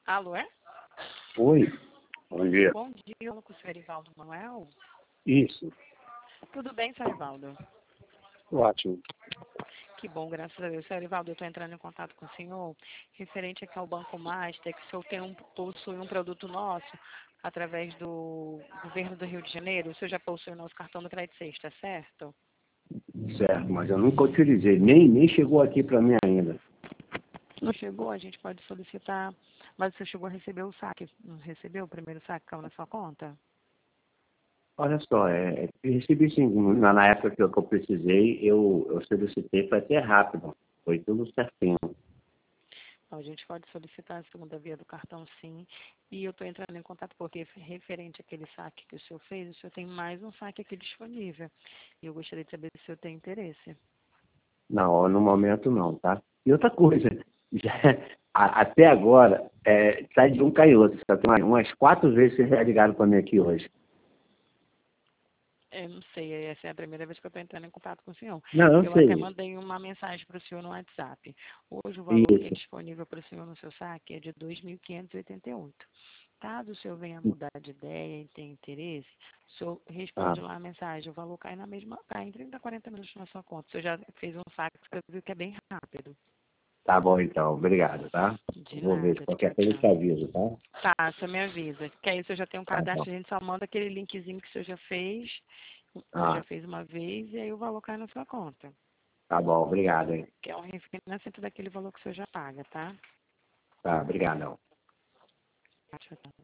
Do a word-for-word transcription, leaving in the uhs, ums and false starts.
Alô, é? Oi, bom dia. Bom dia, eu falo com o senhor Erivaldo Manuel. Isso, Tudo bem, senhor Erivaldo? ótimo. Que bom, graças a Deus. Senhor Erivaldo, eu estou entrando em contato com o senhor referente aqui ao Banco Master, que o senhor tem um, possui um produto nosso através do governo do Rio de Janeiro. O senhor já possui o nosso cartão do Crédito Sexta, certo? Certo, mas eu nunca utilizei, nem, nem chegou aqui para mim ainda. Não chegou, a gente pode solicitar, mas o senhor chegou a receber o saque. Não recebeu o primeiro saque que caiu na sua conta? Olha só, é, eu recebi sim, na, na época que eu, que eu precisei, eu, eu solicitei, foi até rápido, foi tudo certinho. Então, a gente pode solicitar a segunda via do cartão, sim. E eu estou entrando em contato porque, referente àquele saque que o senhor fez, o senhor tem mais um saque aqui disponível. E eu gostaria de saber se o senhor tem interesse. Não, no momento não, tá? E outra coisa, já, a- até agora, é, sai de um cai outro, sabe? Tem umas, umas quatro vezes vocês já ligaram para mim aqui hoje. Eu não sei, essa é a primeira vez que eu estou entrando em contato com o senhor. Não, eu Eu até sei. mandei uma mensagem para o senhor no WhatsApp. Hoje o valor que é Isso. disponível para o senhor no seu saque é de dois mil quinhentos e oitenta e oito. Caso o senhor venha mudar de ideia e tenha interesse, o senhor Ah, responde lá a mensagem. O valor cai na mesma, cai em trinta, quarenta minutos na sua conta. O senhor já fez um saque que eu vi que é bem rápido. tá bom então, obrigado, tá? De Vou ver, nada, se qualquer tchau, coisa eu te tchau. aviso, tá? Tá, você me avisa. Que aí o senhor já tem um Tá bom. cadastro, a gente só manda aquele linkzinho que o senhor já fez. O senhor já Ah, fez uma vez e aí o valor cai na sua conta. tá bom, obrigado, hein? Que é um refinanciamento daquele valor que o senhor já paga, tá? Tá, obrigado. Tchau, tchau.